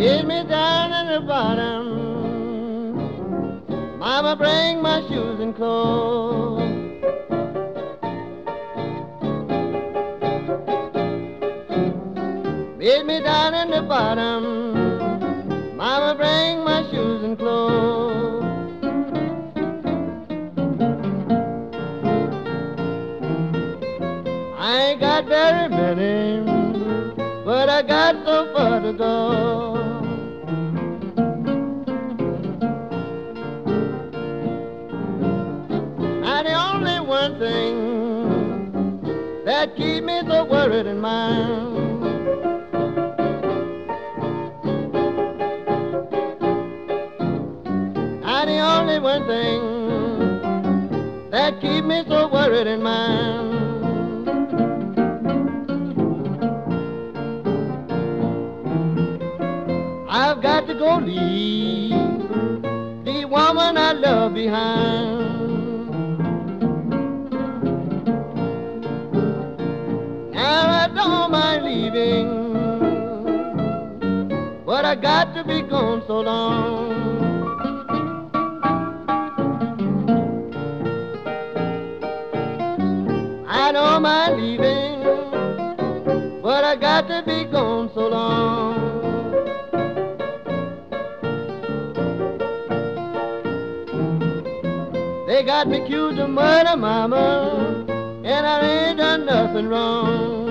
Laid me down in the bottom. Mama, bring my shoes and clothes. Laid me down in the bottom. Mama, bring my shoes and clothes. I ain't got very many, but I got so far to go. And the only one thing that keep me so worried in mind, and the only one thing that keep me so worried in mind, I've got to go leave the woman I love behind. Now I don't mind leaving, but I got to be gone so long. I don't mind leaving, but I got to be gone so long. They got me accused of murder, mama, and I ain't done nothing wrong.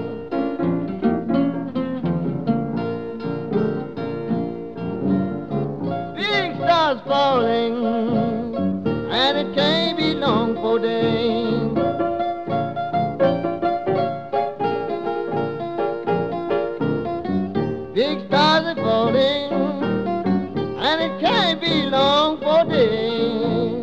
Big stars falling, and it can't be long for days. Big stars are falling, and it can't be long for days.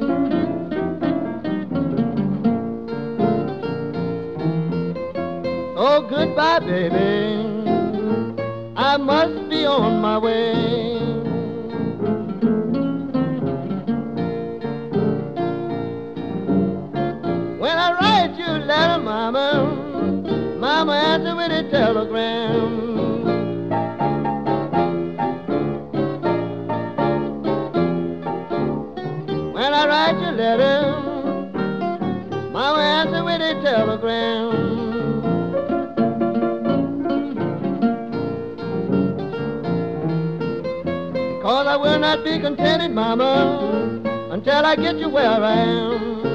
Oh, goodbye, baby, I must be on my way. When I write you a letter, mama, mama, answer with a telegram. When I write you a letter, mama, answer with a telegram. 'Cause I will not be contented, mama, until I get you where I am.